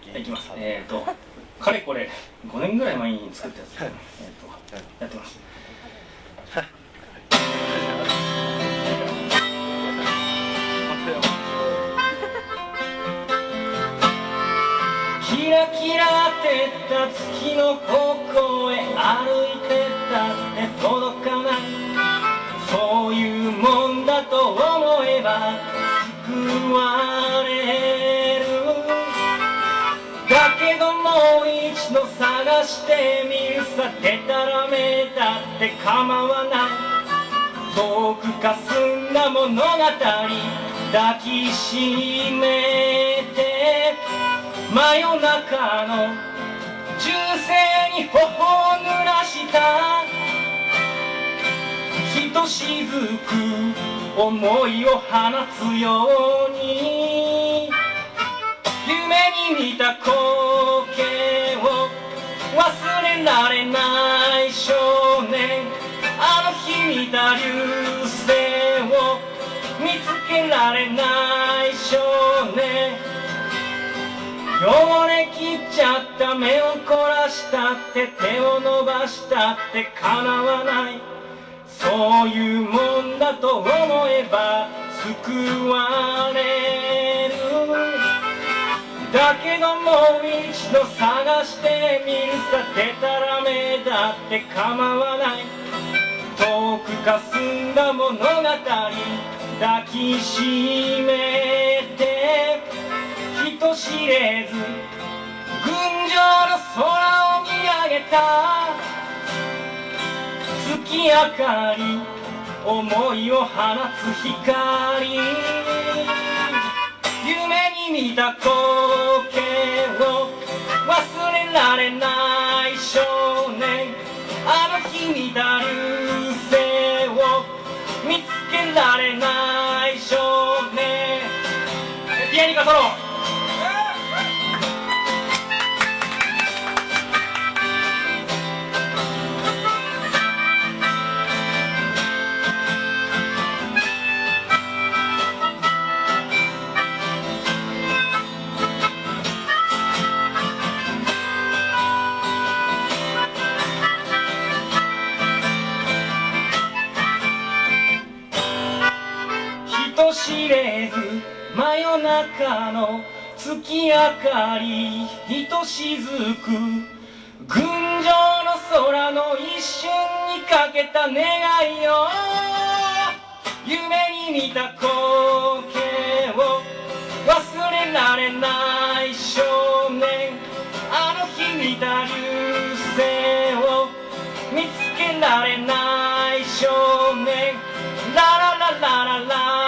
いきます。かれこれ5年ぐらい前に作ったやつですね。やってます。キラキラ照った月の方向へ歩いてたって届かない、そういうもんだと思えば救われる。だけどもう一度探してみるさ、でたらめだって構わない。遠くかすんだ物語抱きしめて、真夜中の銃声に頬を濡らしたひとしずく思いを放つように、夢に見た光景を忘れられない少年、あの日見た流星を見つけられない少年、汚れきっちゃった目を凝らしたって手を伸ばしたってかなわない、そういうもんだと思えば救われる。だけどもう一度探してみるさ、でたらめだって構わない。遠くかすんだ物語抱きしめて、人知れず群青の空を見上げた月明かり、思いを放つ光、夢に見た光景を忘れられない少年、あの日見た流星を見つけられない少年。ピアニカソロ。人知れず真夜中の月明かり、ひとしずく群青の空の一瞬にかけた願いを、夢に見た光景を忘れられない少年、あの日見た流星を見つけられない少年、ララララララ